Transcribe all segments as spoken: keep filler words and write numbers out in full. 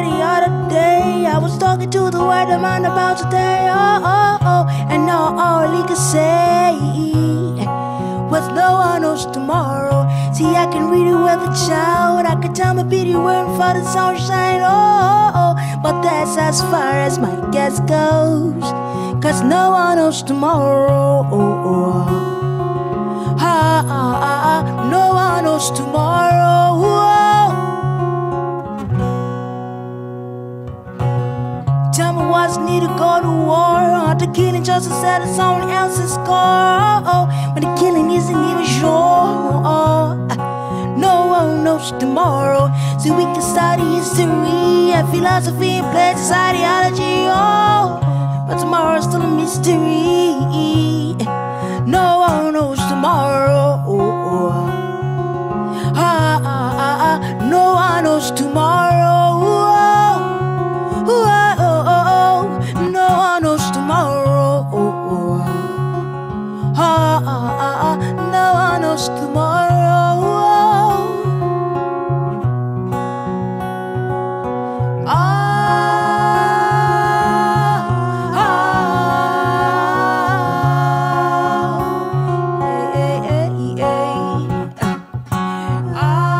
the other day. I was talking to the word I'm on about today. Oh, oh, oh. And now all he could say was no one knows tomorrow. See, I can read it with a child. I can tell my pity word for the sunshine. Oh, oh, oh. But that's as far as my guess goes. Cause no one knows tomorrow. Oh, oh. Ah, ah, ah, ah. No one knows tomorrow. Oh. Tell me what's needed to go to war. Hunter killing just to set someone else's score. Oh, when the killing isn't even sure. Oh, no one knows tomorrow. So we can study history and philosophy and pledge ideology. Oh, but tomorrow's still a mystery. No one knows tomorrow. Oh, oh. Ah, ah, ah, ah. No one knows tomorrow. Oh, oh, oh, oh, oh. No one knows tomorrow. Oh, oh. Ah, ah, ah, ah. No one knows tomorrow. Oh. Ah, ah, yeah, yeah, yeah. Ah,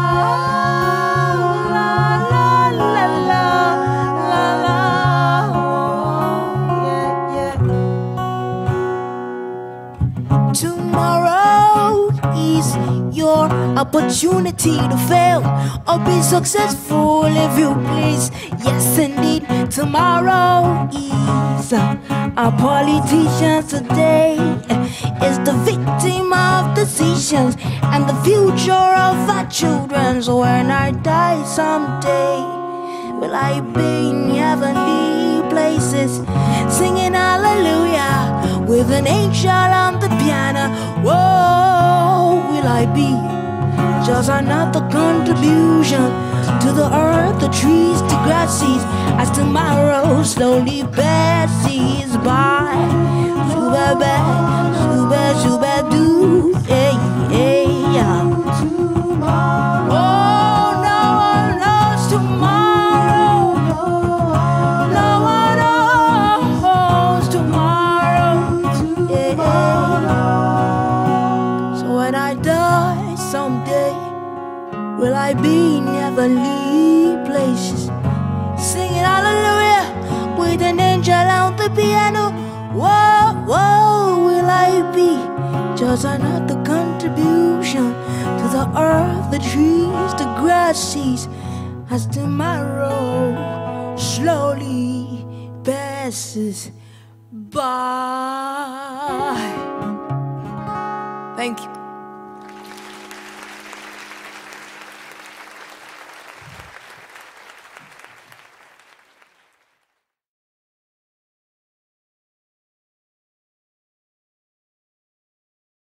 la, la, la, la, la, la. Yeah, yeah. Tomorrow is your opportunity to fail or be successful if you please. Yes, indeed, tomorrow is our politicians today is the victim of decisions and the future of our children. So when I die someday, will I be in heavenly places singing hallelujah with an angel on the piano? Whoa, will I be just another contribution to the earth, the trees, the grasses, as tomorrow slowly passes by? Shuba ba, shuba shuba doo, hey hey. Oh, no one knows tomorrow. No one knows tomorrow. Yeah. So when I die someday, will I be in heavenly places singing hallelujah with an angel on the piano? Whoa, whoa, will I be just another contribution to the earth, the trees, the grasses, as tomorrow slowly passes by? Thank you.